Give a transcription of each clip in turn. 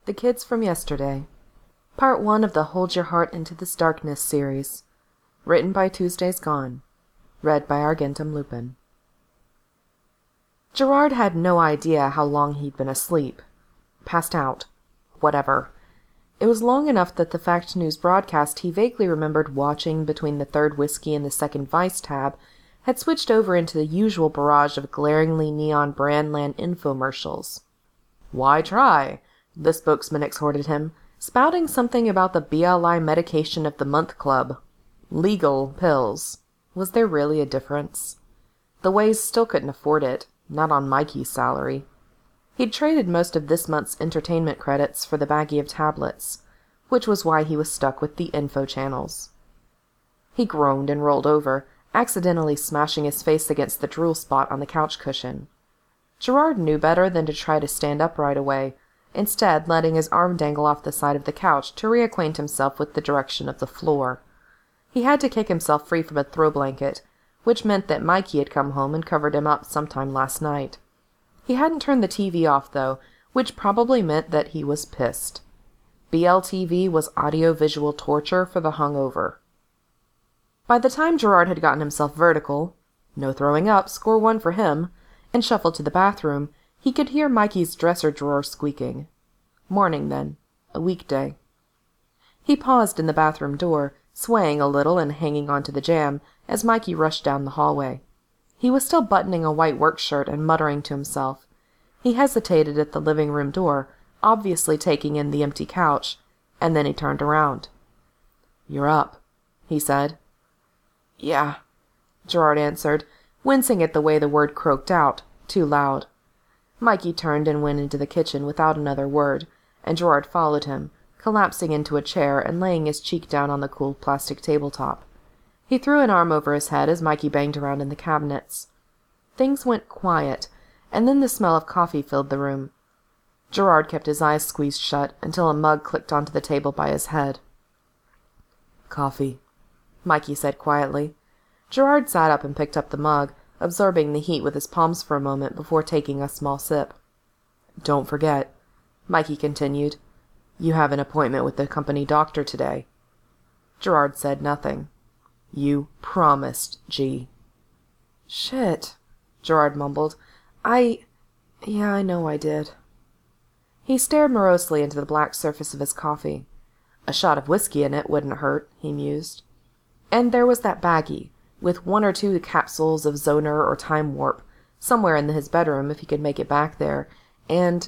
The Kids from Yesterday. Part 1 of the Hold Your Heart into This Darkness series. Written by Tuesdays Gone. Read by Argentum Lupin. Gerard had no idea how long he'd been asleep. Passed out. Whatever. It was long enough that the Fact News broadcast he vaguely remembered watching between the third whiskey and the second Vice tab had switched over into the usual barrage of glaringly neon Brandland infomercials. "Why try?" the spokesman exhorted him, spouting something about the BLI Medication of the Month Club. Legal pills. Was there really a difference? The Ways still couldn't afford it, not on Mikey's salary. He'd traded most of this month's entertainment credits for the baggie of tablets, which was why he was stuck with the info channels. He groaned and rolled over, accidentally smashing his face against the drool spot on the couch cushion. Gerard knew better than to try to stand up right away, instead letting his arm dangle off the side of the couch to reacquaint himself with the direction of the floor. He had to kick himself free from a throw blanket, which meant that Mikey had come home and covered him up sometime last night. He hadn't turned the TV off, though, which probably meant that he was pissed. BLTV was audio-visual torture for the hungover. By the time Gerard had gotten himself vertical, no throwing up, score 1 for him, and shuffled to the bathroom, he could hear Mikey's dresser drawer squeaking. Morning, then. A weekday. He paused in the bathroom door, swaying a little and hanging onto the jamb, as Mikey rushed down the hallway. He was still buttoning a white work shirt and muttering to himself. He hesitated at the living room door, obviously taking in the empty couch, and then he turned around. "You're up," he said. "Yeah," Gerard answered, wincing at the way the word croaked out, too loud. Mikey turned and went into the kitchen without another word, and Gerard followed him, collapsing into a chair and laying his cheek down on the cool plastic tabletop. He threw an arm over his head as Mikey banged around in the cabinets. Things went quiet, and then the smell of coffee filled the room. Gerard kept his eyes squeezed shut until a mug clicked onto the table by his head. "Coffee," Mikey said quietly. Gerard sat up and picked up the mug, absorbing the heat with his palms for a moment before taking a small sip. "Don't forget," Mikey continued, "you have an appointment with the company doctor today." Gerard said nothing. "You promised, G." "Shit," Gerard mumbled. Yeah, I know I did." He stared morosely into the black surface of his coffee. A shot of whiskey in it wouldn't hurt, he mused. And there was that baggie, with 1 or 2 capsules of Zoner or Time Warp, somewhere in his bedroom if he could make it back there, and...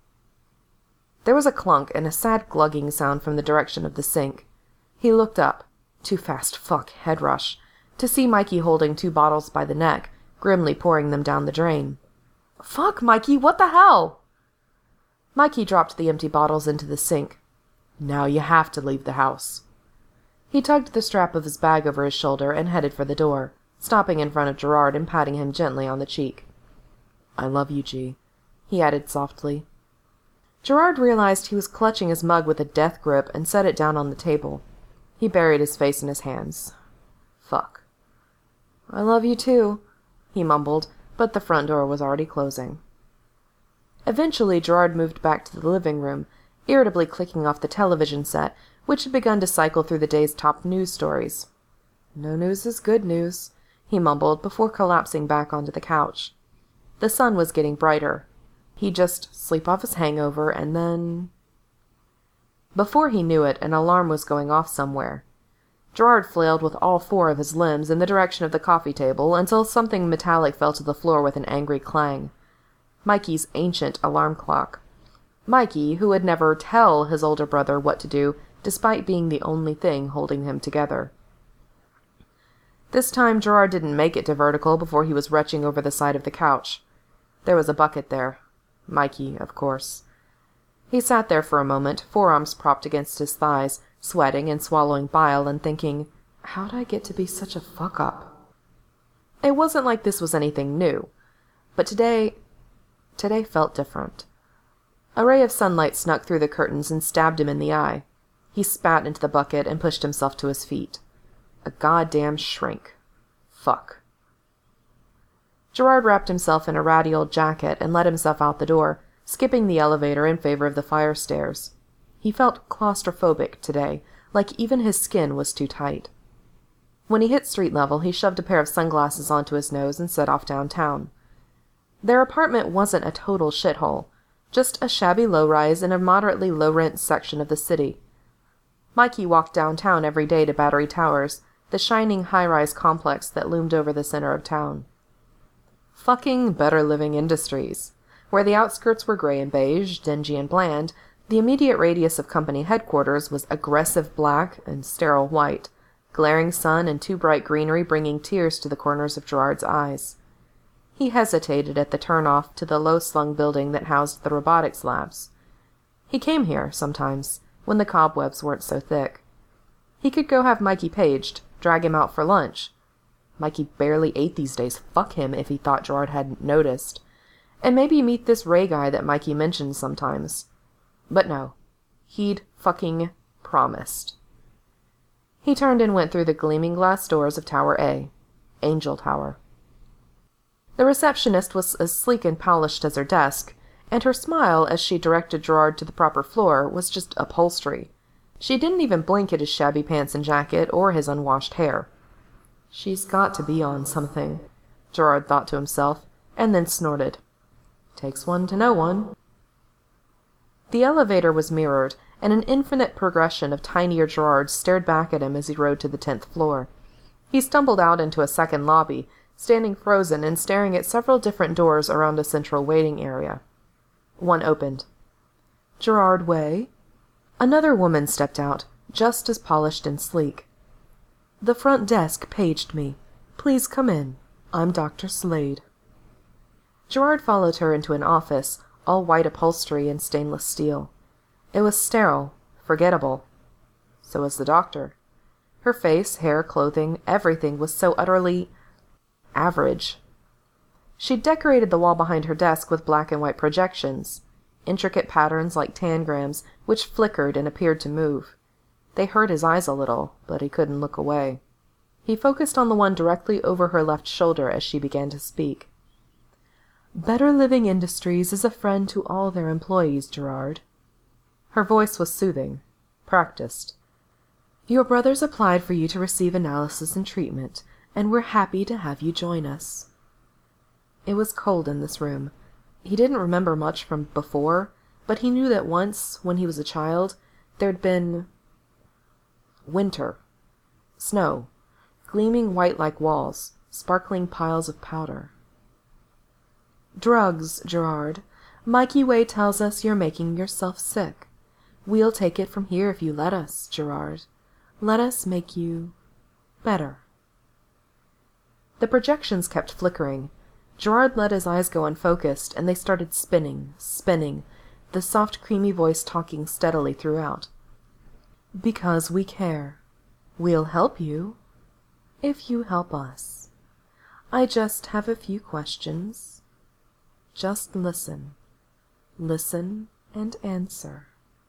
There was a clunk and a sad glugging sound from the direction of the sink. He looked up, too fast, head rush, to see Mikey holding 2 bottles by the neck, grimly pouring them down the drain. "Fuck, Mikey, what the hell?" Mikey dropped the empty bottles into the sink. "Now you have to leave the house." He tugged the strap of his bag over his shoulder and headed for the door, stopping in front of Gerard and patting him gently on the cheek. "I love you, G," he added softly. Gerard realized he was clutching his mug with a death grip and set it down on the table. He buried his face in his hands. "Fuck." "I love you too," he mumbled, but the front door was already closing. Eventually Gerard moved back to the living room, irritably clicking off the television set, which had begun to cycle through the day's top news stories. "No news is good news," he mumbled before collapsing back onto the couch. The sun was getting brighter. He'd just sleep off his hangover, and then... Before he knew it, an alarm was going off somewhere. Gerard flailed with all 4 of his limbs in the direction of the coffee table until something metallic fell to the floor with an angry clang. Mikey's ancient alarm clock. Mikey, who would never tell his older brother what to do, despite being the only thing holding him together. This time Gerard didn't make it to vertical before he was retching over the side of the couch. There was a bucket there. Mikey, of course. He sat there for a moment, forearms propped against his thighs, sweating and swallowing bile and thinking, how'd I get to be such a fuck-up? It wasn't like this was anything new, but today felt different. A ray of sunlight snuck through the curtains and stabbed him in the eye. He spat into the bucket and pushed himself to his feet. A goddamn shrink. Fuck. Gerard wrapped himself in a ratty old jacket and let himself out the door, skipping the elevator in favor of the fire stairs. He felt claustrophobic today, like even his skin was too tight. When he hit street level, he shoved a pair of sunglasses onto his nose and set off downtown. Their apartment wasn't a total shithole, just a shabby low-rise in a moderately low-rent section of the city. Mikey walked downtown every day to Battery Towers, the shining high-rise complex that loomed over the center of town. Fucking Better Living Industries. Where the outskirts were gray and beige, dingy and bland, the immediate radius of company headquarters was aggressive black and sterile white, glaring sun and too bright greenery bringing tears to the corners of Gerard's eyes. He hesitated at the turn-off to the low-slung building that housed the robotics labs. He came here, sometimes, when the cobwebs weren't so thick. He could go have Mikey paged, drag him out for lunch. Mikey barely ate these days, fuck him if he thought Gerard hadn't noticed. And maybe meet this Ray guy that Mikey mentions sometimes. But no. He'd fucking promised. He turned and went through the gleaming glass doors of Tower A. Angel Tower. The receptionist was as sleek and polished as her desk, and her smile as she directed Gerard to the proper floor was just upholstery. She didn't even blink at his shabby pants and jacket or his unwashed hair. She's got to be on something, Gerard thought to himself, and then snorted. Takes one to know one. The elevator was mirrored, and an infinite progression of tinier Gerards stared back at him as he rode to the 10th floor. He stumbled out into a second lobby, standing frozen and staring at several different doors around a central waiting area. One opened. Gerard Way? Another woman stepped out, just as polished and sleek. The front desk paged me. Please come in. I'm Dr. Slade. Gerard followed her into an office, all white upholstery and stainless steel. It was sterile, forgettable. So was the doctor. Her face, hair, clothing, everything was so utterly average. She'd decorated the wall behind her desk with black and white projections, intricate patterns like tangrams, which flickered and appeared to move. They hurt his eyes a little, but he couldn't look away. He focused on the one directly over her left shoulder as she began to speak. Better Living Industries is a friend to all their employees, Gerard. Her voice was soothing, practiced. Your brothers applied for you to receive analysis and treatment, and we're happy to have you join us. It was cold in this room. He didn't remember much from before, but he knew that once, when he was a child, there'd been winter, snow, gleaming white like walls, sparkling piles of powder. Drugs, Gerard. Mikey Way tells us you're making yourself sick. We'll take it from here if you let us, Gerard. Let us make you better. The projections kept flickering. Gerard let his eyes go unfocused, and they started spinning, the soft, creamy voice talking steadily throughout. Because we care. We'll help you, if you help us. I just have a few questions. Just listen. Listen and answer.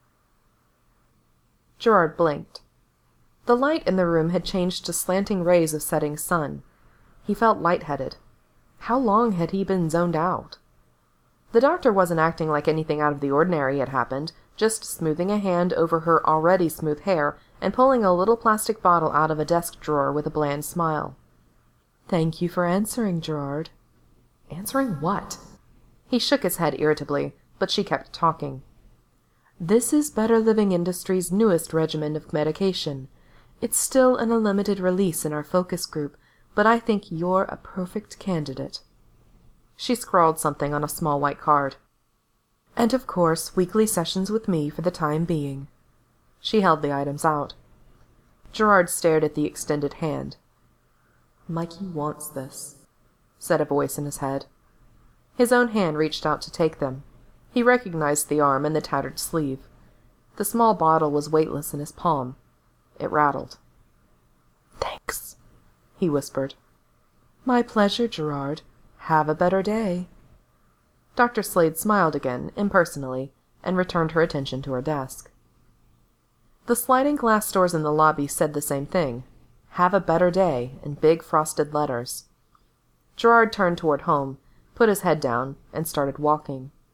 Gerard blinked. The light in the room had changed to slanting rays of setting sun. He felt lightheaded. How long had he been zoned out? The doctor wasn't acting like anything out of the ordinary had happened, just smoothing a hand over her already smooth hair and pulling a little plastic bottle out of a desk drawer with a bland smile. Thank you for answering, Gerard. Answering what? He shook his head irritably, but she kept talking. This is Better Living Industries' newest regimen of medication. It's still in a limited release in our focus group, but I think you're a perfect candidate. She scrawled something on a small white card. And of course, weekly sessions with me for the time being. She held the items out. Gerard stared at the extended hand. Mikey wants this, said a voice in his head. His own hand reached out to take them. He recognized the arm and the tattered sleeve. The small bottle was weightless in his palm. It rattled. Thanks, he whispered. My pleasure, Gerard. Have a better day. Dr. Slade smiled again, impersonally, and returned her attention to her desk. The sliding glass doors in the lobby said the same thing. Have a better day, in big frosted letters. Gerard turned toward home, put his head down, and started walking.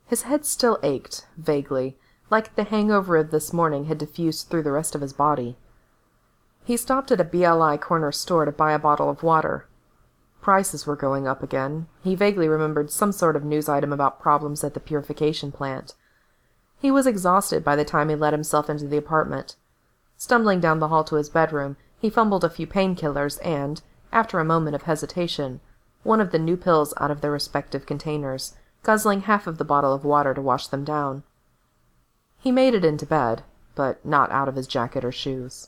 His head still ached, vaguely, like the hangover of this morning had diffused through the rest of his body. He stopped at a BLI corner store to buy a bottle of water. Prices were going up again. He vaguely remembered some sort of news item about problems at the purification plant. He was exhausted by the time he let himself into the apartment. Stumbling down the hall to his bedroom, he fumbled a few painkillers and, after a moment of hesitation, one of the new pills out of their respective containers, guzzling half of the bottle of water to wash them down. He made it into bed, but not out of his jacket or shoes.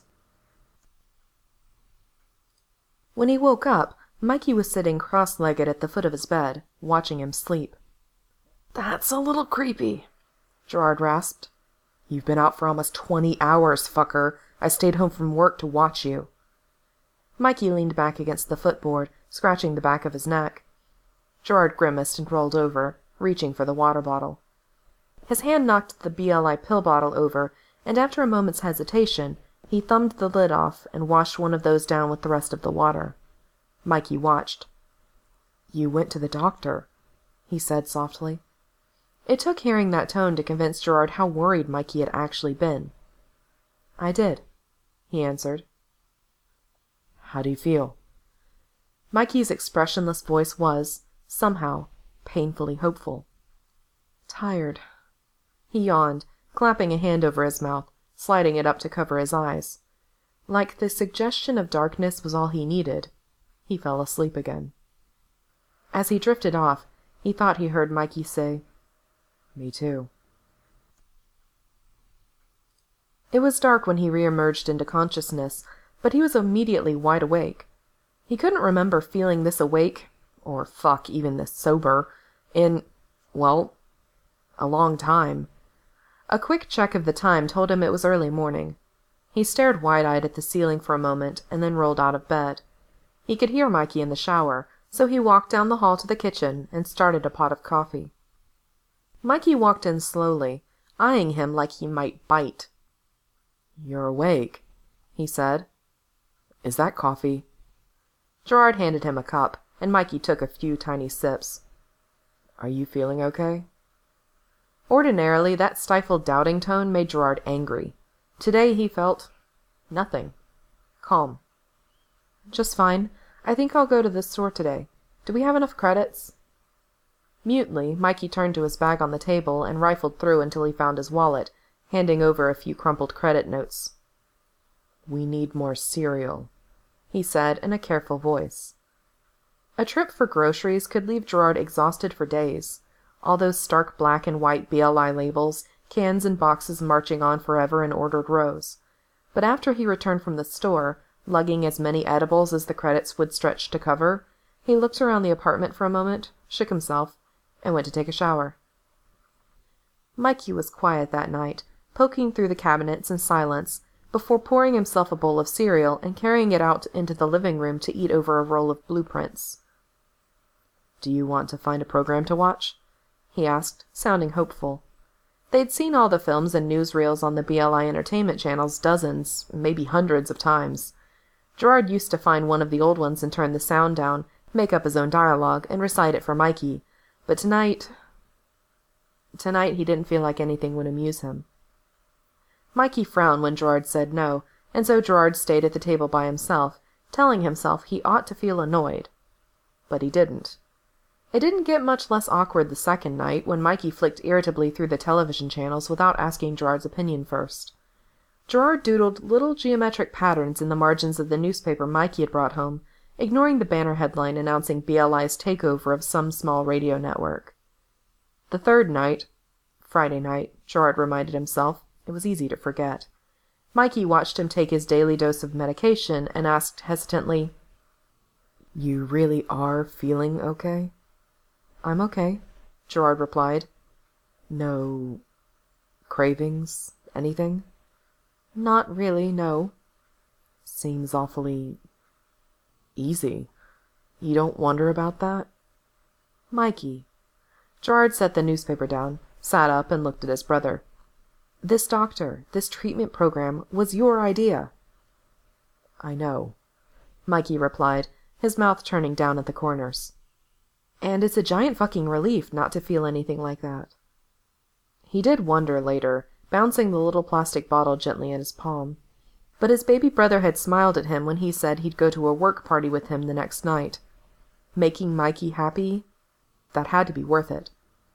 When he woke up, Mikey was sitting cross-legged at the foot of his bed, watching him sleep. "That's a little creepy," Gerard rasped. "You've been out for almost 20 hours, fucker. I stayed home from work to watch you." Mikey leaned back against the footboard, scratching the back of his neck. Gerard grimaced and rolled over, reaching for the water bottle. His hand knocked the BLI pill bottle over, and after a moment's hesitation, he thumbed the lid off and washed one of those down with the rest of the water. Mikey watched. "You went to the doctor," he said softly. It took hearing that tone to convince Gerard how worried Mikey had actually been. "I did," he answered. "How do you feel?" Mikey's expressionless voice was, somehow, painfully hopeful. "Tired." He yawned, clapping a hand over his mouth, sliding it up to cover his eyes. Like the suggestion of darkness was all he needed, he fell asleep again. As he drifted off, he thought he heard Mikey say, "Me too." It was dark when he re-emerged into consciousness, but he was immediately wide awake. He couldn't remember feeling this awake, or fuck, even this sober, in, well, a long time. A quick check of the time told him it was early morning. He stared wide-eyed at the ceiling for a moment, and then rolled out of bed. He could hear Mikey in the shower, so he walked down the hall to the kitchen and started a pot of coffee. Mikey walked in slowly, eyeing him like he might bite. "You're awake," he said. "Is that coffee?" Gerard handed him a cup, and Mikey took a few tiny sips. "Are you feeling okay?" Ordinarily, that stifled doubting tone made Gerard angry. Today he felt nothing. Calm. "Just fine. I think I'll go to the store today. Do we have enough credits?" Mutely, Mikey turned to his bag on the table and rifled through until he found his wallet, handing over a few crumpled credit notes. "We need more cereal," he said in a careful voice. A trip for groceries could leave Gerard exhausted for days. All those stark black and white BLI labels, cans and boxes marching on forever in ordered rows. But after he returned from the store, lugging as many edibles as the credits would stretch to cover, he looked around the apartment for a moment, shook himself, and went to take a shower. Mikey was quiet that night, poking through the cabinets in silence, before pouring himself a bowl of cereal and carrying it out into the living room to eat over a roll of blueprints. "Do you want to find a program to watch?" he asked, sounding hopeful. They'd seen all the films and newsreels on the BLI entertainment channels dozens, maybe hundreds of times. Gerard used to find one of the old ones and turn the sound down, make up his own dialogue, and recite it for Mikey. But tonight he didn't feel like anything would amuse him. Mikey frowned when Gerard said no, and so Gerard stayed at the table by himself, telling himself he ought to feel annoyed. But he didn't. It didn't get much less awkward the second night, when Mikey flicked irritably through the television channels without asking Gerard's opinion first. Gerard doodled little geometric patterns in the margins of the newspaper Mikey had brought home, ignoring the banner headline announcing BLI's takeover of some small radio network. The third night, Friday night, Gerard reminded himself, it was easy to forget. Mikey watched him take his daily dose of medication and asked hesitantly, "You really are feeling okay?" "I'm okay," Gerard replied. "No cravings? Anything?" "Not really, no." "Seems awfully easy. You don't wonder about that?" "Mikey." Gerard set the newspaper down, sat up, and looked at his brother. "This doctor, this treatment program, was your idea." "I know," Mikey replied, his mouth turning down at the corners. "And it's a giant fucking relief not to feel anything like that." He did wonder later, bouncing the little plastic bottle gently in his palm. But his baby brother had smiled at him when he said he'd go to a work party with him the next night. Making Mikey happy? That had to be worth it.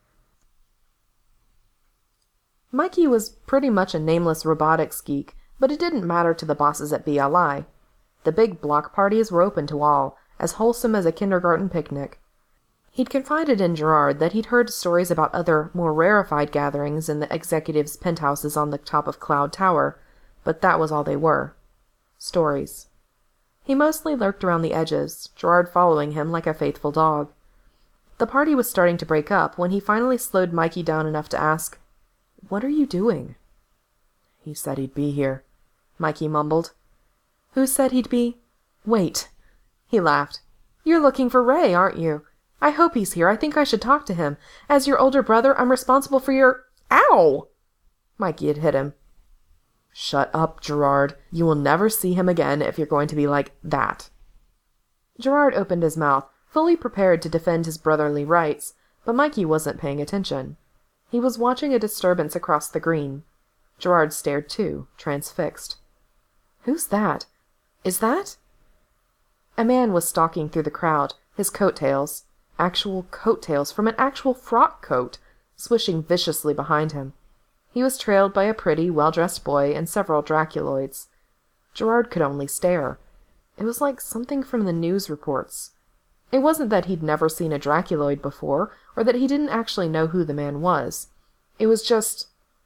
Mikey was pretty much a nameless robotics geek, but it didn't matter to the bosses at BLI. The big block parties were open to all, as wholesome as a kindergarten picnic. He'd confided in Gerard that he'd heard stories about other, more rarefied gatherings in the executives' penthouses on the top of Cloud Tower, but that was all they were. Stories. He mostly lurked around the edges, Gerard following him like a faithful dog. The party was starting to break up when he finally slowed Mikey down enough to ask, "What are you doing?" "He said he'd be here," Mikey mumbled. "Who said he'd be—" "Wait." He laughed. "You're looking for Ray, aren't you? I hope he's here. I think I should talk to him. As your older brother, I'm responsible for your—" Ow! Mikey had hit him. "Shut up, Gerard. You will never see him again if you're going to be like that." Gerard opened his mouth, fully prepared to defend his brotherly rights, but Mikey wasn't paying attention. He was watching a disturbance across the green. Gerard stared too, transfixed. "Who's that? Is that—" A man was stalking through the crowd, his coattails, actual coattails from an actual frock coat, swishing viciously behind him. He was trailed by a pretty, well-dressed boy and several Draculoids. Gerard could only stare. It was like something from the news reports. It wasn't that he'd never seen a Draculoid before, or that he didn't actually know who the man was. It was just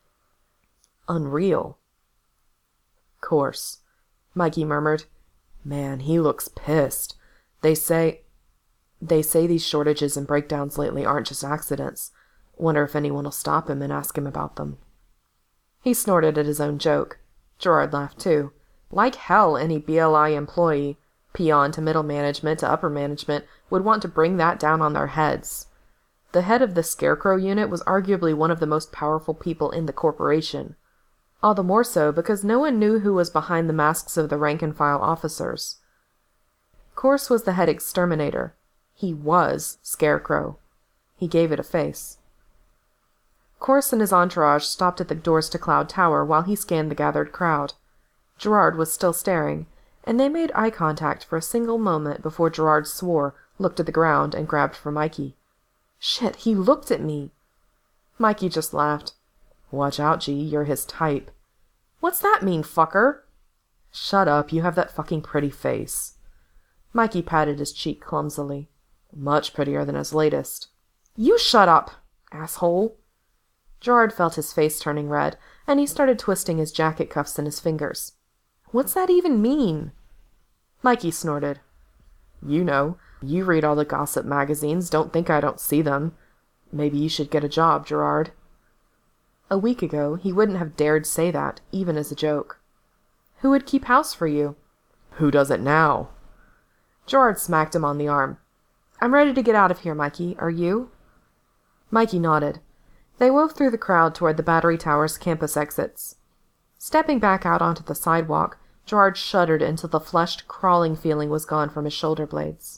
unreal. "Course," Mikey murmured. "Man, he looks pissed. They say these shortages and breakdowns lately aren't just accidents. Wonder if anyone will stop him and ask him about them." He snorted at his own joke. Gerard laughed too. Like hell any BLI employee, peon to middle management to upper management, would want to bring that down on their heads. The head of the Scarecrow unit was arguably one of the most powerful people in the corporation. All the more so because no one knew who was behind the masks of the rank-and-file officers. Course was the head exterminator. He was Scarecrow. He gave it a face. Course and his entourage stopped at the doors to Cloud Tower while he scanned the gathered crowd. Gerard was still staring, and they made eye contact for a single moment before Gerard swore, looked at the ground, and grabbed for Mikey. "Shit, he looked at me!" Mikey just laughed. "Watch out, G, you're his type." "What's that mean, fucker?" "Shut up, you have that fucking pretty face." Mikey patted his cheek clumsily. "Much prettier than his latest." "You shut up, asshole!" Gerard felt his face turning red, and he started twisting his jacket cuffs in his fingers. "What's that even mean?" Mikey snorted. "You know. You read all the gossip magazines. Don't think I don't see them. Maybe you should get a job, Gerard." A week ago, he wouldn't have dared say that, even as a joke. "Who would keep house for you?" "Who does it now?" Gerard smacked him on the arm. "I'm ready to get out of here, Mikey. Are you?" Mikey nodded. They wove through the crowd toward the Battery Tower's campus exits. Stepping back out onto the sidewalk, Gerard shuddered until the flushed, crawling feeling was gone from his shoulder blades.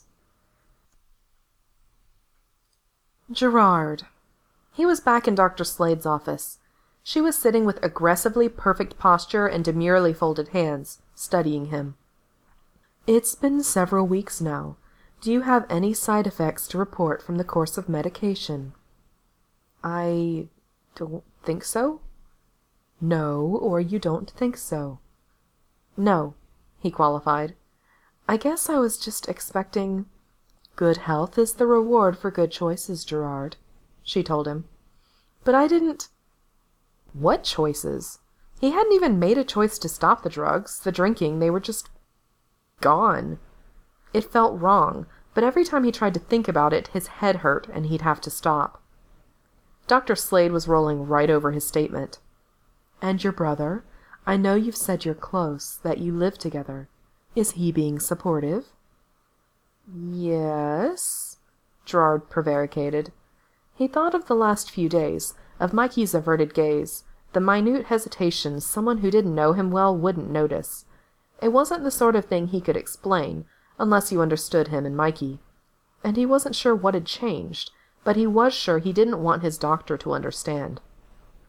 Gerard. He was back in Dr. Slade's office. She was sitting with aggressively perfect posture and demurely folded hands, studying him. "It's been several weeks now. Do you have any side effects to report from the course of medication?" "I don't think so." "No, or you don't think so." "No," he qualified. "I guess I was just expecting—" "Good health is the reward for good choices, Gerard," she told him. "But I didn't—" What choices? He hadn't even made a choice to stop the drugs, the drinking. They were just gone. It felt wrong, but every time he tried to think about it, his head hurt and he'd have to stop. Dr. Slade was rolling right over his statement. "And your brother? I know you've said you're close, that you live together. Is he being supportive?" "Yes," Gerard prevaricated. He thought of the last few days, of Mikey's averted gaze, the minute hesitations someone who didn't know him well wouldn't notice. It wasn't the sort of thing he could explain, unless you understood him and Mikey. And he wasn't sure what had changed, but he was sure he didn't want his doctor to understand.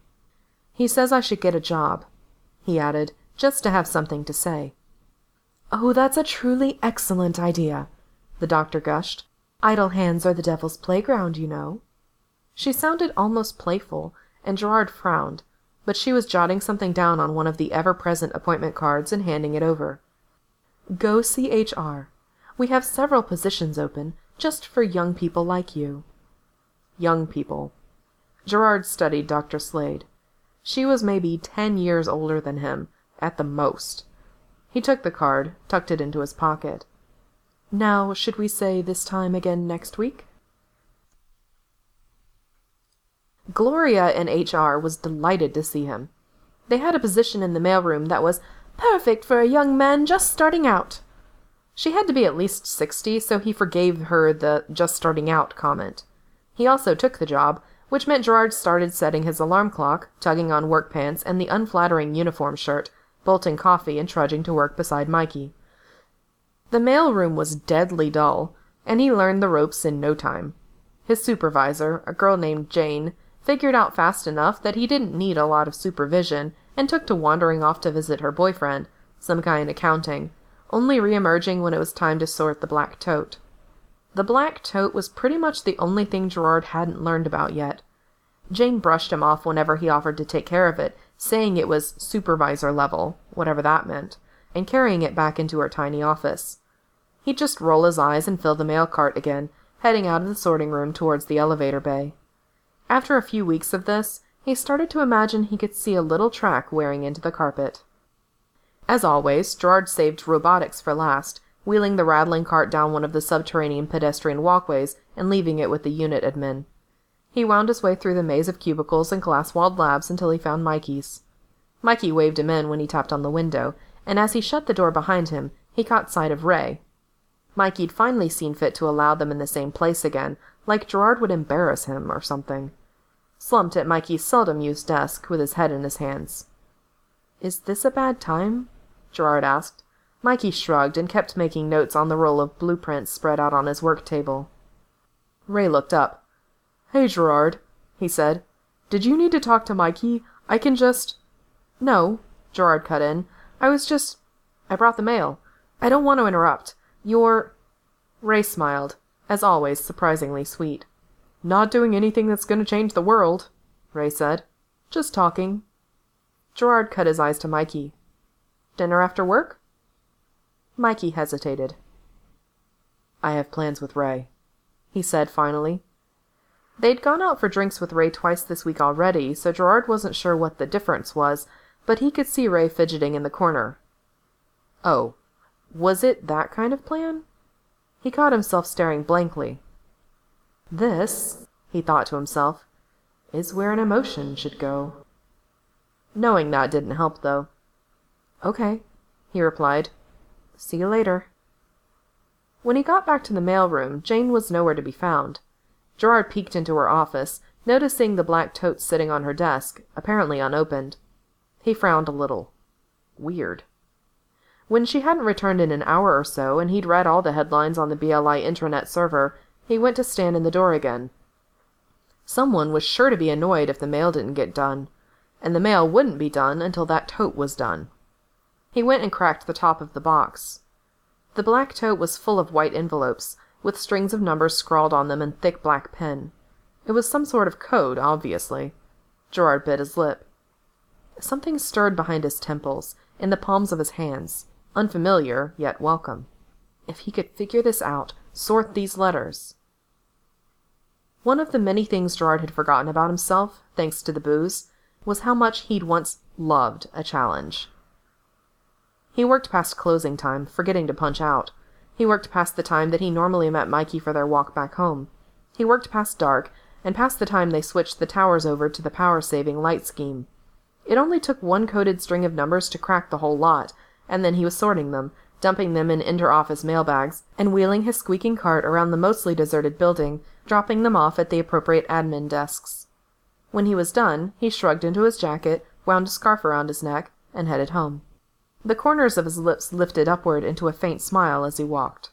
He says I should get a job," he added, just to have something to say. "Oh, that's a truly excellent idea," the doctor gushed. "Idle hands are the devil's playground, you know." She sounded almost playful, and Gerard frowned, but she was jotting something down on one of the ever-present appointment cards and handing it over. "Go see HR. We have several positions open, just for young people like you." Young people. Gerard studied Dr. Slade. She was maybe 10 years older than him, at the most. He took the card, tucked it into his pocket. "Now, should we say this time again next week?" Gloria in HR was delighted to see him. They had a position in the mailroom that was perfect for a young man just starting out. She had to be at least 60, so he forgave her the just starting out comment. He also took the job, which meant Gerard started setting his alarm clock, tugging on work pants and the unflattering uniform shirt, bolting coffee and trudging to work beside Mikey. The mailroom was deadly dull, and he learned the ropes in no time. His supervisor, a girl named Jane, figured out fast enough that he didn't need a lot of supervision and took to wandering off to visit her boyfriend, some guy in accounting, only re-emerging when it was time to sort the black tote. The black tote was pretty much the only thing Gerard hadn't learned about yet. Jane brushed him off whenever he offered to take care of it, saying it was supervisor level, whatever that meant, and carrying it back into her tiny office. He'd just roll his eyes and fill the mail cart again, heading out of the sorting room towards the elevator bay. After a few weeks of this, he started to imagine he could see a little track wearing into the carpet. As always, Gerard saved robotics for last, wheeling the rattling cart down one of the subterranean pedestrian walkways and leaving it with the unit admin. He wound his way through the maze of cubicles and glass-walled labs until he found Mikey's. Mikey waved him in when he tapped on the window, and as he shut the door behind him, he caught sight of Ray. Mikey'd finally seen fit to allow them in the same place again, like Gerard would embarrass him or something. Slumped at Mikey's seldom-used desk, with his head in his hands. "Is this a bad time?" Gerard asked. Mikey shrugged and kept making notes on the roll of blueprints spread out on his work table. Ray looked up. "Hey, Gerard," he said. "Did you need to talk to Mikey? I can just—" "No," Gerard cut in. I brought the mail. I don't want to interrupt. You're—" Ray smiled, as always surprisingly sweet. "Not doing anything that's going to change the world," Ray said. "Just talking." Gerard cut his eyes to Mikey. "Dinner after work?" Mikey hesitated. "I have plans with Ray," he said finally. They'd gone out for drinks with Ray twice this week already, so Gerard wasn't sure what the difference was, but he could see Ray fidgeting in the corner. Oh, was it that kind of plan? He caught himself staring blankly. This, he thought to himself, is where an emotion should go. Knowing that didn't help, though. "Okay," he replied. "See you later." When he got back to the mailroom, Jane was nowhere to be found. Gerard peeked into her office, noticing the black tote sitting on her desk, apparently unopened. He frowned a little. Weird. When she hadn't returned in an hour or so, and he'd read all the headlines on the BLI intranet server, he went to stand in the door again. Someone was sure to be annoyed if the mail didn't get done, and the mail wouldn't be done until that tote was done. He went and cracked the top of the box. The black tote was full of white envelopes, with strings of numbers scrawled on them in thick black pen. It was some sort of code, obviously. Gerard bit his lip. Something stirred behind his temples, in the palms of his hands, unfamiliar, yet welcome. If he could figure this out, sort these letters. One of the many things Gerard had forgotten about himself, thanks to the booze, was how much he'd once loved a challenge. He worked past closing time, forgetting to punch out. He worked past the time that he normally met Mikey for their walk back home. He worked past dark, and past the time they switched the towers over to the power-saving light scheme. It only took one coded string of numbers to crack the whole lot, and then he was sorting them, dumping them in inter-office mailbags, and wheeling his squeaking cart around the mostly deserted building, dropping them off at the appropriate admin desks. When he was done, he shrugged into his jacket, wound a scarf around his neck, and headed home. The corners of his lips lifted upward into a faint smile as he walked.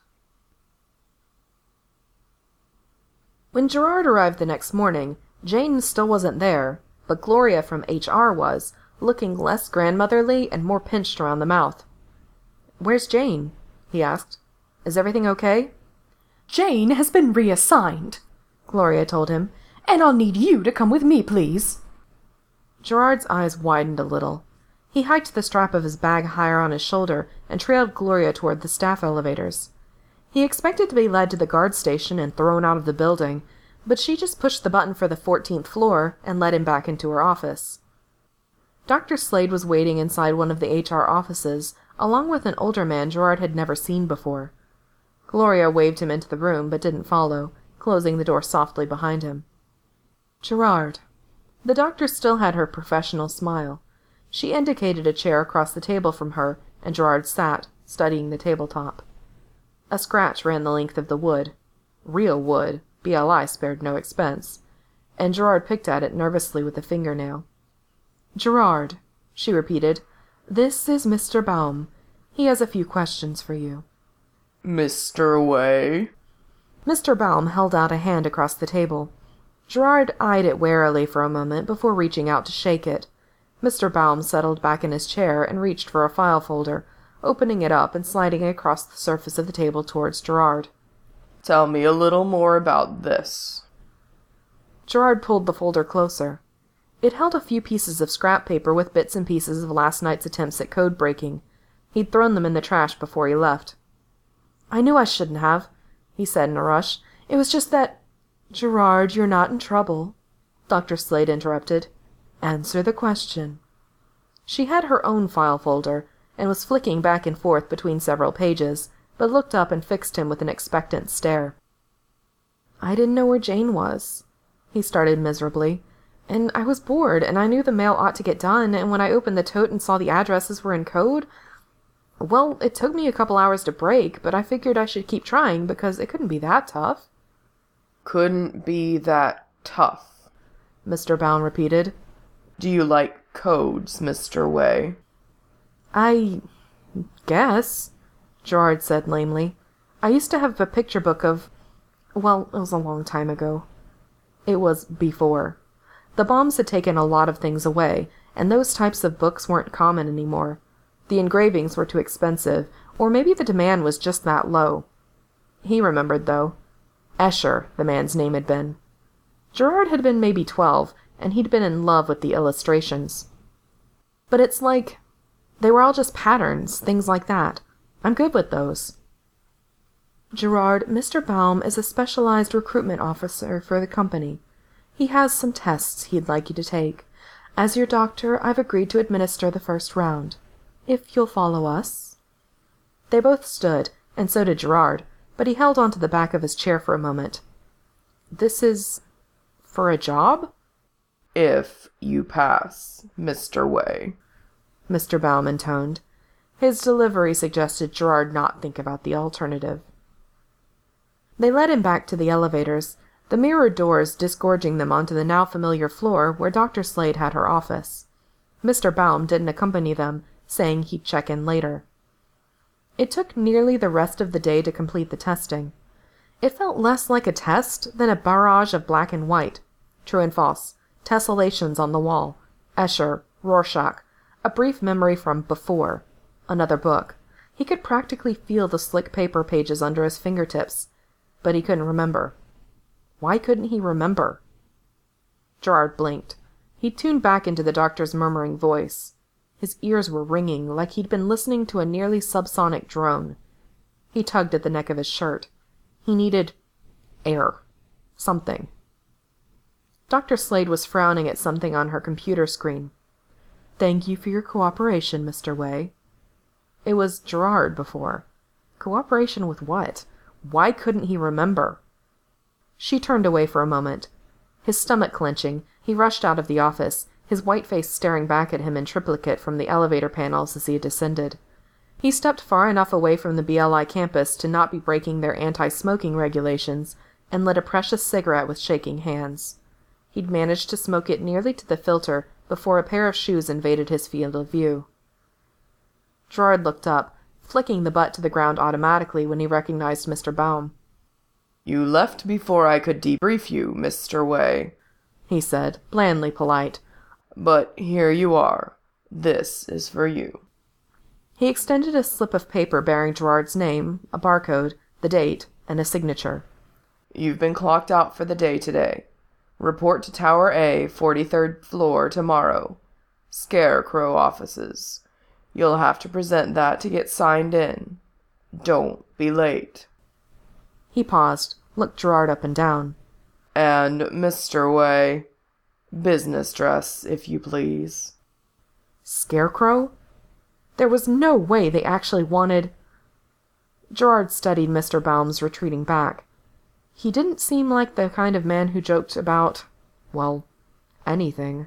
When Gerard arrived the next morning, Jane still wasn't there, but Gloria from HR was, looking less grandmotherly and more pinched around the mouth. "Where's Jane?" he asked. "Is everything okay?" "Jane has been reassigned," Gloria told him, "and I'll need you to come with me, please." Gerard's eyes widened a little. He hiked the strap of his bag higher on his shoulder and trailed Gloria toward the staff elevators. He expected to be led to the guard station and thrown out of the building, but she just pushed the button for the 14th floor and led him back into her office. Dr. Slade was waiting inside one of the HR offices, along with an older man Gerard had never seen before. Gloria waved him into the room, but didn't follow, closing the door softly behind him. "Gerard." The doctor still had her professional smile. She indicated a chair across the table from her, and Gerard sat, studying the tabletop. A scratch ran the length of the wood. Real wood. BLI spared no expense. And Gerard picked at it nervously with a fingernail. "Gerard," she repeated, "this is Mr. Baum. He has a few questions for you." "Mr. Way?" Mr. Baum held out a hand across the table. Gerard eyed it warily for a moment before reaching out to shake it. Mr. Baum settled back in his chair and reached for a file folder, opening it up and sliding it across the surface of the table towards Gerard. "Tell me a little more about this." Gerard pulled the folder closer. It held a few pieces of scrap paper with bits and pieces of last night's attempts at code breaking. He'd thrown them in the trash before he left. "I knew I shouldn't have," he said in a rush. "It was just that—" "Gerard, you're not in trouble," Dr. Slade interrupted. "Answer the question." She had her own file folder, and was flicking back and forth between several pages, but looked up and fixed him with an expectant stare. "I didn't know where Jane was," he started miserably. "And I was bored, and I knew the mail ought to get done, and when I opened the tote and saw the addresses were in code, well, it took me a couple hours to break, but I figured I should keep trying because it couldn't be that tough." "Couldn't be that tough," Mr. Baum repeated. "Do you like codes, Mr. Way?" "I guess," Gerard said lamely. "I used to have a picture book of— well, it was a long time ago." It was before. The bombs had taken a lot of things away, and those types of books weren't common anymore. The engravings were too expensive, or maybe the demand was just that low. He remembered, though. Escher, the man's name had been. Gerard had been maybe 12, and he'd been in love with the illustrations. "But it's like, they were all just patterns, things like that. I'm good with those." "Gerard, Mr. Baum is a specialized recruitment officer for the company. He has some tests he'd like you to take. As your doctor, I've agreed to administer the first round. If you'll follow us." They both stood, and so did Gerard, but he held onto the back of his chair for a moment. "This is for a job?" "If you pass, Mr. Way," Mr. Baum intoned. His delivery suggested Gerard not think about the alternative. They led him back to the elevators, the mirrored doors disgorging them onto the now familiar floor where Dr. Slade had her office. Mr. Baum didn't accompany them, saying he'd check in later. It took nearly the rest of the day to complete the testing. It felt less like a test than a barrage of black and white. True and false. Tessellations on the wall. Escher. Rorschach. A brief memory from before. Another book. He could practically feel the slick paper pages under his fingertips. But he couldn't remember. Why couldn't he remember? Gerard blinked. He tuned back into the doctor's murmuring voice. His ears were ringing like he'd been listening to a nearly subsonic drone. He tugged at the neck of his shirt. He needed air. Something. Dr. Slade was frowning at something on her computer screen. "Thank you for your cooperation, Mr. Way." It was Gerard before. Cooperation with what? Why couldn't he remember? She turned away for a moment. His stomach clenching, he rushed out of the office, his white face staring back at him in triplicate from the elevator panels as he descended. He stepped far enough away from the BLI campus to not be breaking their anti-smoking regulations, and lit a precious cigarette with shaking hands. He'd managed to smoke it nearly to the filter before a pair of shoes invaded his field of view. Gerard looked up, flicking the butt to the ground automatically when he recognized Mr. Baum. "You left before I could debrief you, Mr. Way," he said, blandly polite, But here you are. This is for you." He extended a slip of paper bearing Gerard's name, a barcode, the date, and a signature. "You've been clocked out for the day today. Report to Tower A, 43rd floor, tomorrow. Scarecrow offices. You'll have to present that to get signed in. Don't be late." He paused, looked Gerard up and down. "And, Mr. Way, business dress, if you please." Scarecrow? There was no way they actually wanted... Gerard studied Mr. Baum's retreating back. He didn't seem like the kind of man who joked about, well, anything.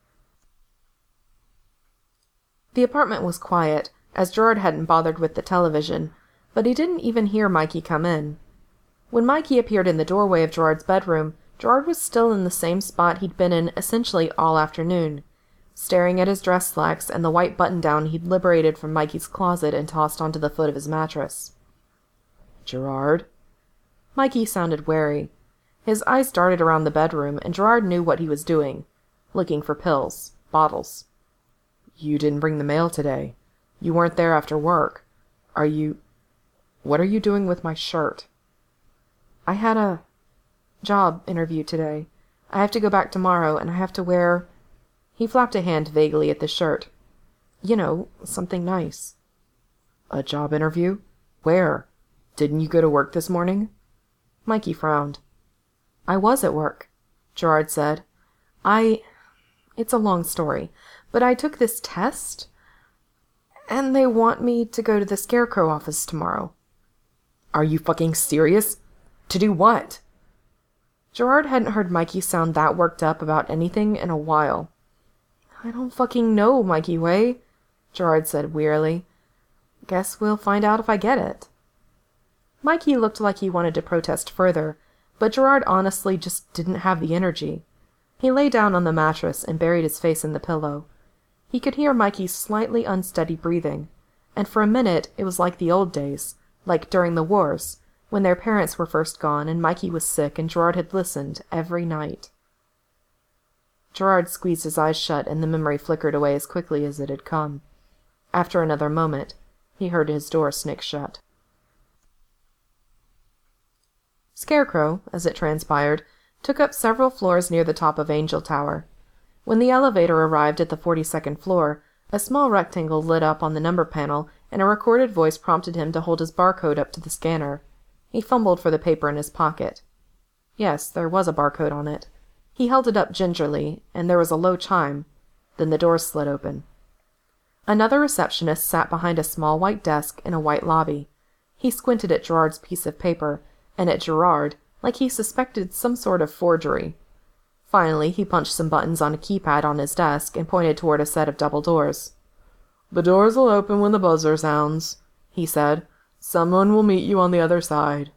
The apartment was quiet, as Gerard hadn't bothered with the television, but he didn't even hear Mikey come in. When Mikey appeared in the doorway of Gerard's bedroom, Gerard was still in the same spot he'd been in essentially all afternoon, staring at his dress slacks and the white button-down he'd liberated from Mikey's closet and tossed onto the foot of his mattress. "Gerard?" Mikey sounded wary. His eyes darted around the bedroom, and Gerard knew what he was doing, looking for pills, bottles. "You didn't bring the mail today. You weren't there after work. What are you doing with my shirt?" "I had a job interview today. I have to go back tomorrow, and I have to wear..." He flapped a hand vaguely at the shirt. "You know, something nice." "A job interview? Where? Didn't you go to work this morning?" Mikey frowned. "I was at work," Gerard said. It's a long story, but I took this test, and they want me to go to the Scarecrow office tomorrow." "Are you fucking serious? To do what?" Gerard hadn't heard Mikey sound that worked up about anything in a while. "I don't fucking know, Mikey Way," Gerard said wearily. "Guess we'll find out if I get it." Mikey looked like he wanted to protest further, but Gerard honestly just didn't have the energy. He lay down on the mattress and buried his face in the pillow. He could hear Mikey's slightly unsteady breathing, and for a minute it was like the old days, like during the wars, when their parents were first gone and Mikey was sick and Gerard had listened every night. Gerard squeezed his eyes shut and the memory flickered away as quickly as it had come. After another moment, he heard his door snick shut. Scarecrow, as it transpired, took up several floors near the top of Angel Tower. When the elevator arrived at the 42nd floor, a small rectangle lit up on the number panel, and a recorded voice prompted him to hold his barcode up to the scanner. He fumbled for the paper in his pocket. Yes, there was a barcode on it. He held it up gingerly, and there was a low chime. Then the door slid open. Another receptionist sat behind a small white desk in a white lobby. He squinted at Gerard's piece of paper, and at Gerard, like he suspected some sort of forgery. Finally, he punched some buttons on a keypad on his desk and pointed toward a set of double doors. "The doors will open when the buzzer sounds," he said. "Someone will meet you on the other side."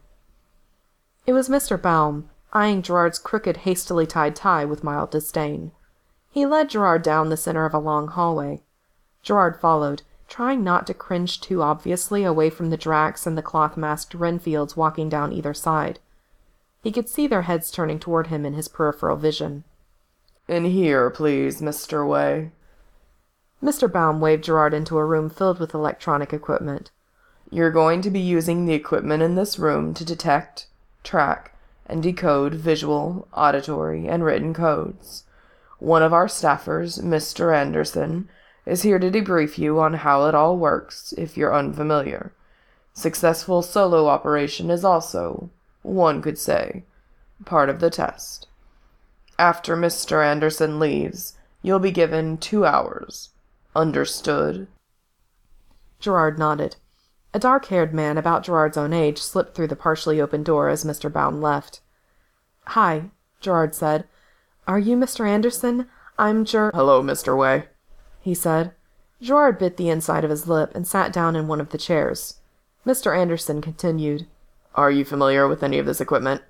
It was Mr. Baum, eyeing Gerard's crooked, hastily tied tie with mild disdain. He led Gerard down the center of a long hallway. Gerard followed, trying not to cringe too obviously away from the Dracs and the cloth-masked Renfields walking down either side. He could see their heads turning toward him in his peripheral vision. "In here, please, Mr. Way." Mr. Baum waved Gerard into a room filled with electronic equipment. "You're going to be using the equipment in this room to detect, track, and decode visual, auditory, and written codes. One of our staffers, Mr. Anderson, is here to debrief you on how it all works, if you're unfamiliar. Successful solo operation is also, one could say, part of the test. After Mr. Anderson leaves, you'll be given 2 hours. Understood?" Gerard nodded. A dark-haired man about Gerard's own age slipped through the partially open door as Mr. Baum left. "Hi," Gerard said. "Are you Mr. Anderson? I'm "Hello, Mr. Way," he said. Gerard bit the inside of his lip and sat down in one of the chairs. Mr. Anderson continued. "Are you familiar with any of this equipment?"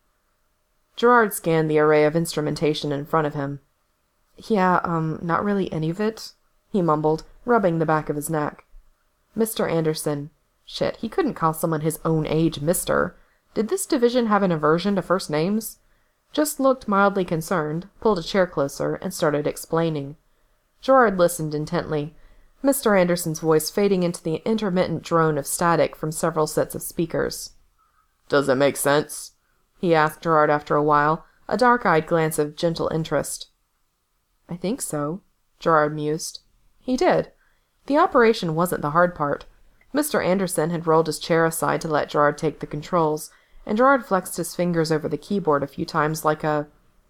Gerard scanned the array of instrumentation in front of him. "Yeah, not really any of it," he mumbled, rubbing the back of his neck. Mr. Anderson. Shit, he couldn't call someone his own age Mr. Did this division have an aversion to first names? just looked mildly concerned, pulled a chair closer, and started explaining. Gerard listened intently, Mr. Anderson's voice fading into the intermittent drone of static from several sets of speakers. "Does it make sense?" he asked Gerard after a while, a dark-eyed glance of gentle interest. "I think so," Gerard mused. He did. The operation wasn't the hard part. Mr. Anderson had rolled his chair aside to let Gerard take the controls, and Gerard flexed his fingers over the keyboard a few times like a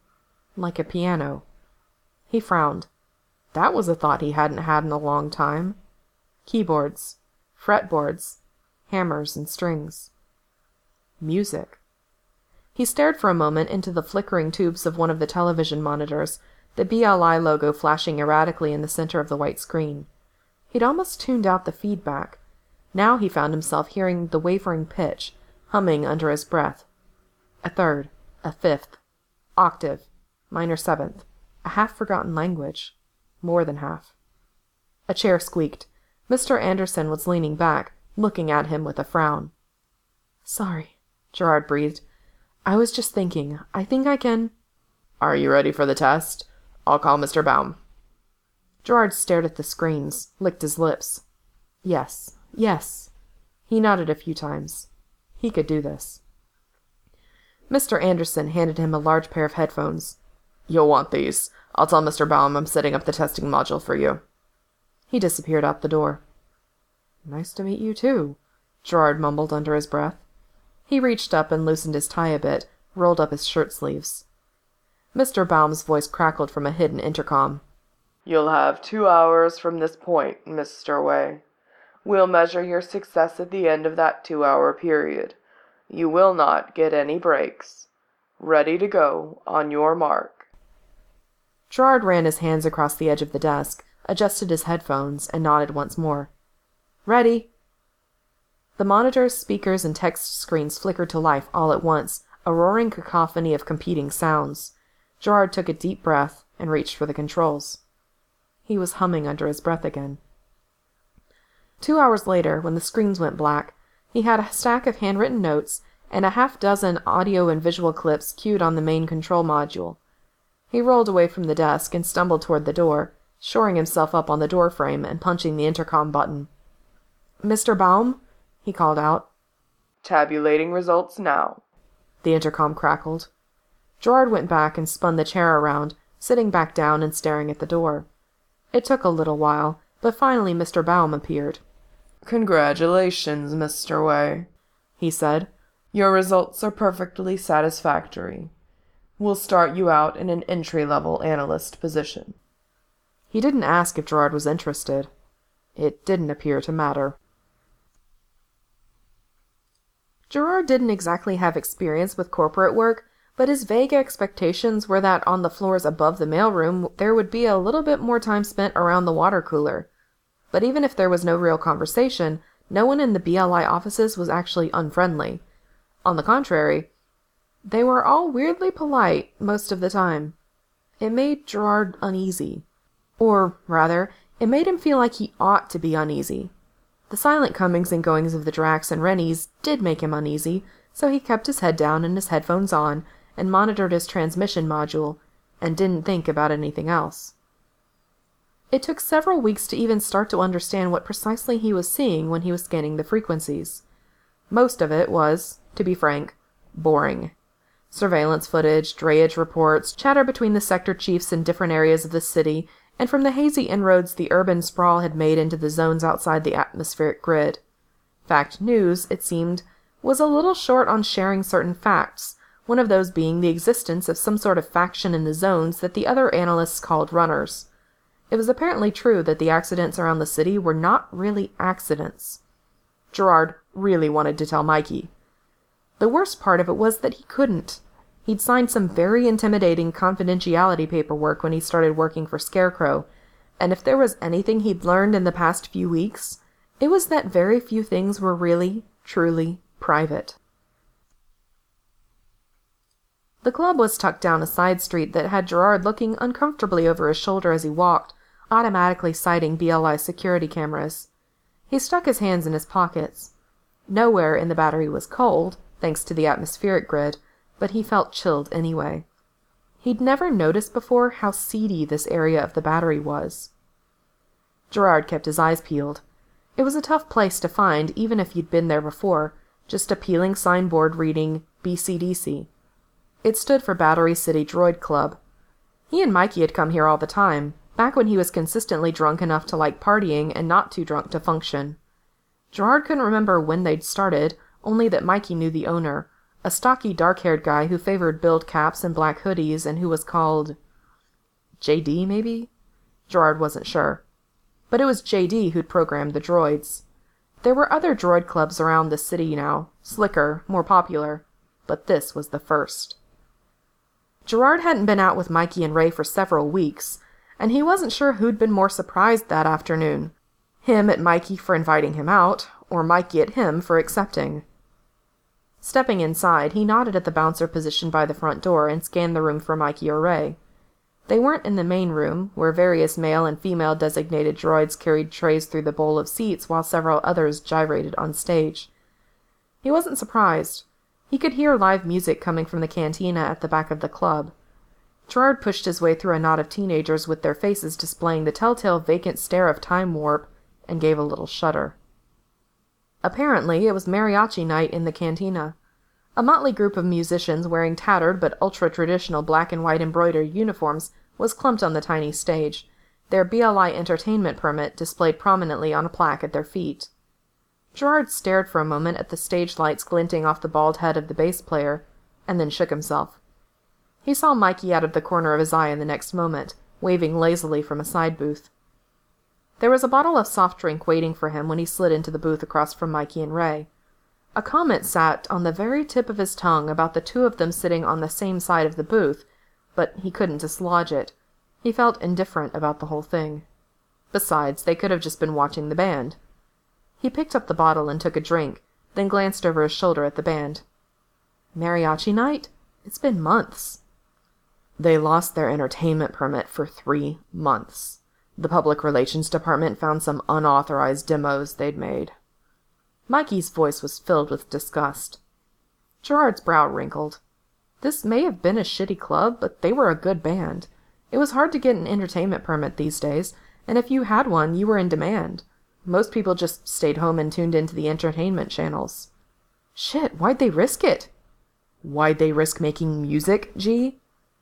piano. He frowned. That was a thought he hadn't had in a long time. Keyboards, fretboards, hammers and strings. Music. He stared for a moment into the flickering tubes of one of the television monitors, the BLI logo flashing erratically in the center of the white screen. He'd almost tuned out the feedback. Now he found himself hearing the wavering pitch, humming under his breath. A third, a fifth, octave, minor seventh, a half-forgotten language. More than half. A chair squeaked. Mr. Anderson was leaning back, looking at him with a frown. "Sorry," Gerard breathed. "I was just thinking. I think I can—" "Are you ready for the test? I'll call Mr. Baum." Gerard stared at the screens, licked his lips. Yes, yes. He nodded a few times. He could do this. Mr. Anderson handed him a large pair of headphones. "You'll want these. I'll tell Mr. Baum I'm setting up the testing module for you." He disappeared out the door. "Nice to meet you, too," Gerard mumbled under his breath. He reached up and loosened his tie a bit, rolled up his shirt sleeves. Mr. Baum's voice crackled from a hidden intercom. "You'll have 2 hours from this point, Mr. Way. We'll measure your success at the end of that 2-hour period. You will not get any breaks. Ready to go on your mark." Gerard ran his hands across the edge of the desk, adjusted his headphones, and nodded once more. "Ready." The monitors, speakers, and text screens flickered to life all at once, a roaring cacophony of competing sounds. Gerard took a deep breath and reached for the controls. He was humming under his breath again. 2 hours later, when the screens went black, he had a stack of handwritten notes and a half-dozen audio and visual clips queued on the main control module. He rolled away from the desk and stumbled toward the door, shoring himself up on the door frame and punching the intercom button. "Mr. Baum?" he called out. "Tabulating results now," the intercom crackled. Gerard went back and spun the chair around, sitting back down and staring at the door. It took a little while, but finally Mr. Baum appeared. "Congratulations, Mr. Way," he said. "Your results are perfectly satisfactory. We'll start you out in an entry-level analyst position." He didn't ask if Gerard was interested. It didn't appear to matter. Gerard didn't exactly have experience with corporate work, but his vague expectations were that on the floors above the mailroom there would be a little bit more time spent around the water cooler. But even if there was no real conversation, no one in the BLI offices was actually unfriendly. On the contrary, they were all weirdly polite most of the time. It made Gerard uneasy. Or, rather, it made him feel like he ought to be uneasy. The silent comings and goings of the Drax and Rennies did make him uneasy, so he kept his head down and his headphones on, and monitored his transmission module, and didn't think about anything else. It took several weeks to even start to understand what precisely he was seeing when he was scanning the frequencies. Most of it was, to be frank, boring. Surveillance footage, drayage reports, chatter between the sector chiefs in different areas of the city, and from the hazy inroads the urban sprawl had made into the zones outside the atmospheric grid. Fact News, it seemed, was a little short on sharing certain facts, one of those being the existence of some sort of faction in the zones that the other analysts called runners. It was apparently true that the accidents around the city were not really accidents. Gerard really wanted to tell Mikey. The worst part of it was that he couldn't. He'd signed some very intimidating confidentiality paperwork when he started working for Scarecrow, and if there was anything he'd learned in the past few weeks, it was that very few things were really, truly private. The club was tucked down a side street that had Gerard looking uncomfortably over his shoulder as he walked, automatically citing BLI security cameras. He stuck his hands in his pockets. Nowhere in the battery was cold, thanks to the atmospheric grid, but he felt chilled anyway. He'd never noticed before how seedy this area of the Battery was. Gerard kept his eyes peeled. It was a tough place to find, even if you'd been there before, just a peeling signboard reading BCDC. It stood for Battery City Droid Club. He and Mikey had come here all the time, back when he was consistently drunk enough to like partying and not too drunk to function. Gerard couldn't remember when they'd started, only that Mikey knew the owner, a stocky dark-haired guy who favored build caps and black hoodies and who was called JD, maybe? Gerard wasn't sure. But it was JD who'd programmed the droids. There were other droid clubs around the city now, slicker, more popular, but this was the first. Gerard hadn't been out with Mikey and Ray for several weeks, and he wasn't sure who'd been more surprised that afternoon, him at Mikey for inviting him out, or Mikey at him for accepting. Stepping inside, he nodded at the bouncer positioned by the front door and scanned the room for Mikey or Ray. They weren't in the main room, where various male and female designated droids carried trays through the bowl of seats while several others gyrated on stage. He wasn't surprised. He could hear live music coming from the cantina at the back of the club. Gerard pushed his way through a knot of teenagers with their faces displaying the telltale vacant stare of time warp, and gave a little shudder. Apparently, it was mariachi night in the cantina. A motley group of musicians wearing tattered but ultra-traditional black and white embroidered uniforms was clumped on the tiny stage, their BLI entertainment permit displayed prominently on a plaque at their feet. Gerard stared for a moment at the stage lights glinting off the bald head of the bass player, and then shook himself. He saw Mikey out of the corner of his eye in the next moment, waving lazily from a side booth. There was a bottle of soft drink waiting for him when he slid into the booth across from Mikey and Ray. A comment sat on the very tip of his tongue about the two of them sitting on the same side of the booth, but he couldn't dislodge it. He felt indifferent about the whole thing. Besides, they could have just been watching the band. He picked up the bottle and took a drink, then glanced over his shoulder at the band. Mariachi night? It's been months. They lost their entertainment permit for 3 months. The public relations department found some unauthorized demos they'd made. Mikey's voice was filled with disgust. Gerard's brow wrinkled. This may have been a shitty club, but they were a good band. It was hard to get an entertainment permit these days, and if you had one, you were in demand. Most people just stayed home and tuned into the entertainment channels. Shit, why'd they risk it? Why'd they risk making music, G?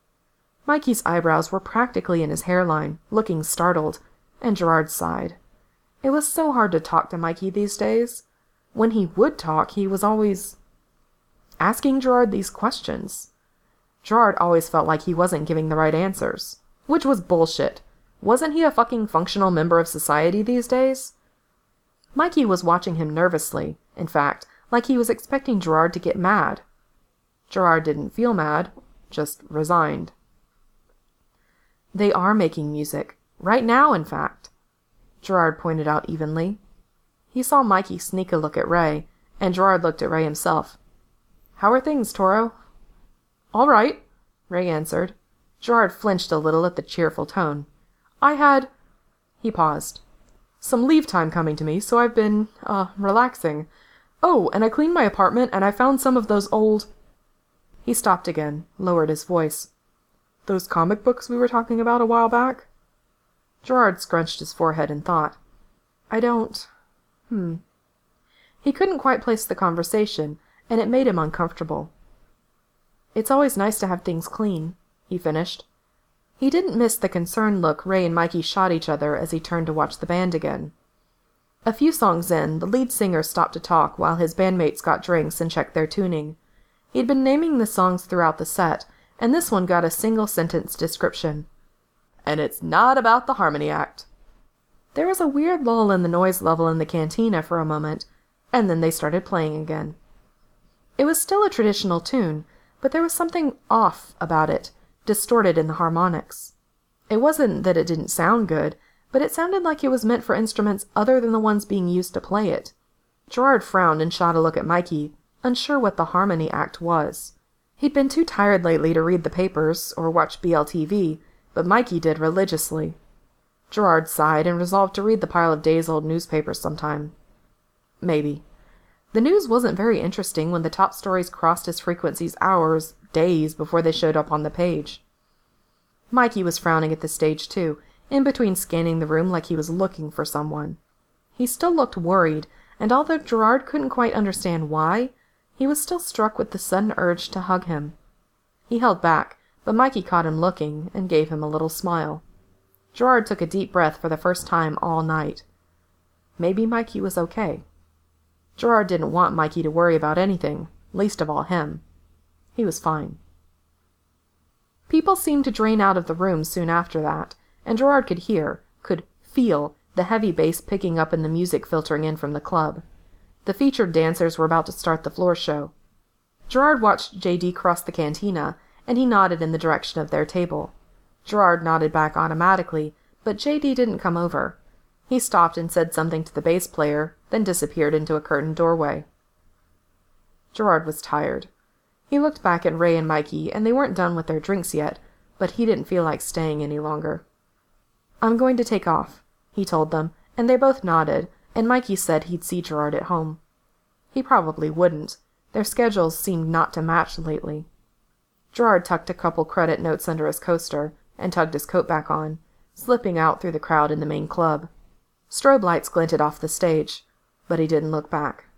Mikey's eyebrows were practically in his hairline, looking startled, and Gerard sighed. It was so hard to talk to Mikey these days. When he would talk, he was always asking Gerard these questions. Gerard always felt like he wasn't giving the right answers, which was bullshit. Wasn't he a fucking functional member of society these days? Mikey was watching him nervously, in fact, like he was expecting Gerard to get mad. Gerard didn't feel mad, just resigned. They are making music. Right now, in fact. Gerard pointed out evenly. He saw Mikey sneak a look at Ray, and Gerard looked at Ray himself. How are things, Toro? All right, Ray answered. Gerard flinched a little at the cheerful tone. He paused. Some leave time coming to me, so I've been, relaxing. Oh, and I cleaned my apartment, and I found some of those old... He stopped again, lowered his voice. Those comic books we were talking about a while back? Gerard scrunched his forehead in thought. I don't... He couldn't quite place the conversation, and it made him uncomfortable. It's always nice to have things clean, he finished. He didn't miss the concerned look Ray and Mikey shot each other as he turned to watch the band again. A few songs in, the lead singer stopped to talk while his bandmates got drinks and checked their tuning. He'd been naming the songs throughout the set, and this one got a single-sentence description. And it's not about the Harmony Act. There was a weird lull in the noise level in the cantina for a moment, and then they started playing again. It was still a traditional tune, but there was something off about it, distorted in the harmonics. It wasn't that it didn't sound good, but it sounded like it was meant for instruments other than the ones being used to play it. Gerard frowned and shot a look at Mikey, unsure what the Harmony Act was. He'd been too tired lately to read the papers or watch BLTV, but Mikey did religiously. Gerard sighed and resolved to read the pile of days-old newspapers sometime. Maybe. The news wasn't very interesting when the top stories crossed his frequencies hours, days, before they showed up on the page. Mikey was frowning at the stage too, in between scanning the room like he was looking for someone. He still looked worried, and although Gerard couldn't quite understand why, he was still struck with the sudden urge to hug him. He held back, but Mikey caught him looking and gave him a little smile. Gerard took a deep breath for the first time all night. Maybe Mikey was okay. Gerard didn't want Mikey to worry about anything, least of all him. He was fine. People seemed to drain out of the room soon after that, and Gerard could feel the heavy bass picking up and the music filtering in from the club. The featured dancers were about to start the floor show. Gerard watched J.D. cross the cantina, and he nodded in the direction of their table. Gerard nodded back automatically, but J.D. didn't come over. He stopped and said something to the bass player, then disappeared into a curtained doorway. Gerard was tired. He looked back at Ray and Mikey, and they weren't done with their drinks yet, but he didn't feel like staying any longer. "I'm going to take off," he told them, and they both nodded, and Mikey said he'd see Gerard at home. He probably wouldn't. Their schedules seemed not to match lately. Gerard tucked a couple credit notes under his coaster, and tugged his coat back on, slipping out through the crowd in the main club. Strobe lights glinted off the stage, but he didn't look back.